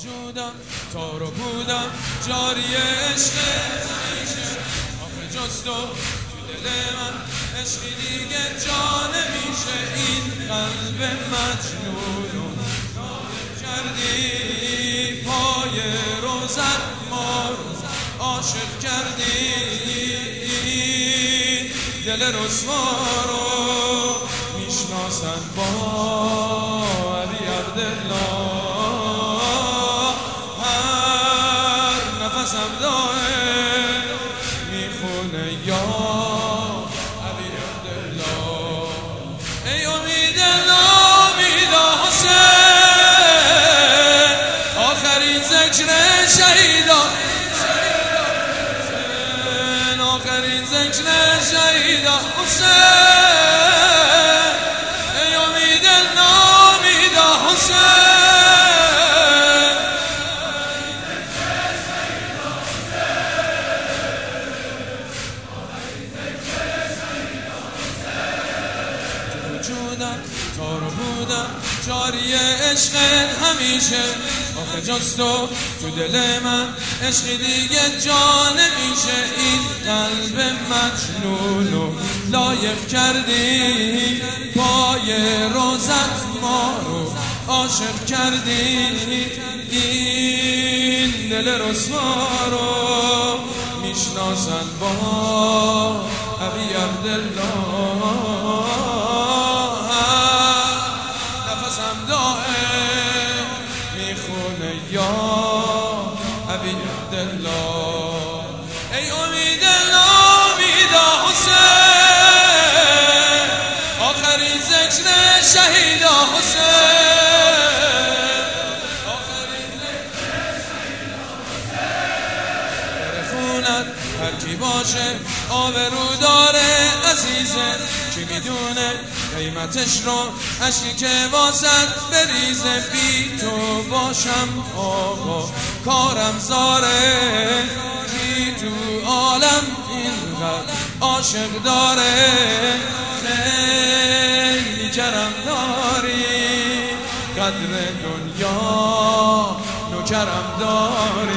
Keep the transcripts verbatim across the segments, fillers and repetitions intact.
وجودم تار و بودم جاری عشق همیشه آخه جز تو تو دل من عشقی دیگه جا نمیشه این قلب مجنونو کردی پای روزت ما رو عاشق کردی دل رسوا رو میشناسن با علی عبدالله هر نفسم داره میخونه یا علی عبدالله ای امید نامید حسین آخرین ذکر شهیدان آخرین ذکر شهیدان حسین ای امید نامید حسین تو وجودم تار بودم جاری عشق همیشه آخه جز تو تو دل من عشقی دیگه جا نمیشه این قلب مجنونو لایق کردی پای روزت ما رو عاشق کردی این دل رسوا رو میشناسن با ابی عبدالله نفسم دائم میخونه یا ابی عبدالله ای امید نامید حسین آخرین ذکر شهید حسین آخرین ذکر شهید حسین خونت هر کی باشه آبرو داره عزیزه کی میدونه قیمتش رو عشقی که واسد بریزه بی تو باشم آقا کارم زاره کی تو عالم اینقدر عاشق داره خیلی کرم داری قدر دنیا نوکرم داری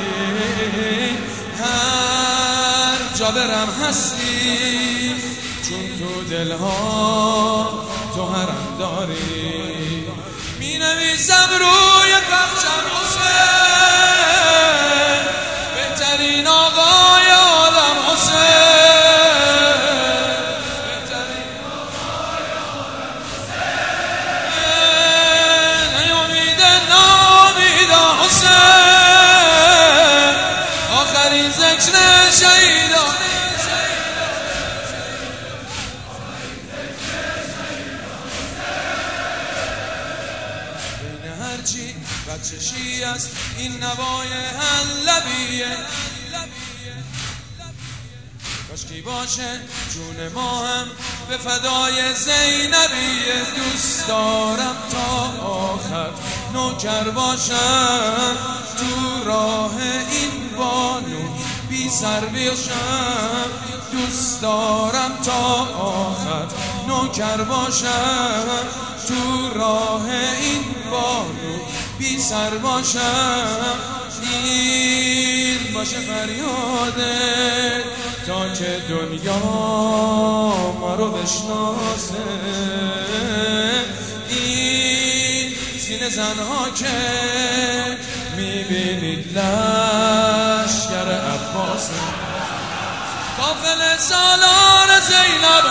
هر جا برم هستی چون تو دلها تو حرم داری می نویسم روی بخشم حسین بهترین آقای عالم حسین بهترین آقای عالم حسین ای امید نامید حسین آخرین ذکر شهیدان هرچی بچشی است این نوای حلبیه کاشکی باشه جون ما هم به فدای زینبیه دوست دارم تا آخر نوکر باشم تو راه این بانو بی سر بشم دوست دارم تا آخر نوکر باشم تو راه این بانو بی سر باشم این باشه فریاده تا که دنیا ما رو بشناسه این سینه زنها که میبینید لشکر عباسه قافل سالار زینب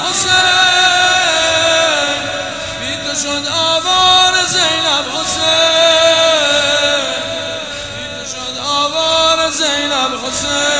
حسین بی تو شد آوار زینب حسین بی تو شد آوار زینب حسین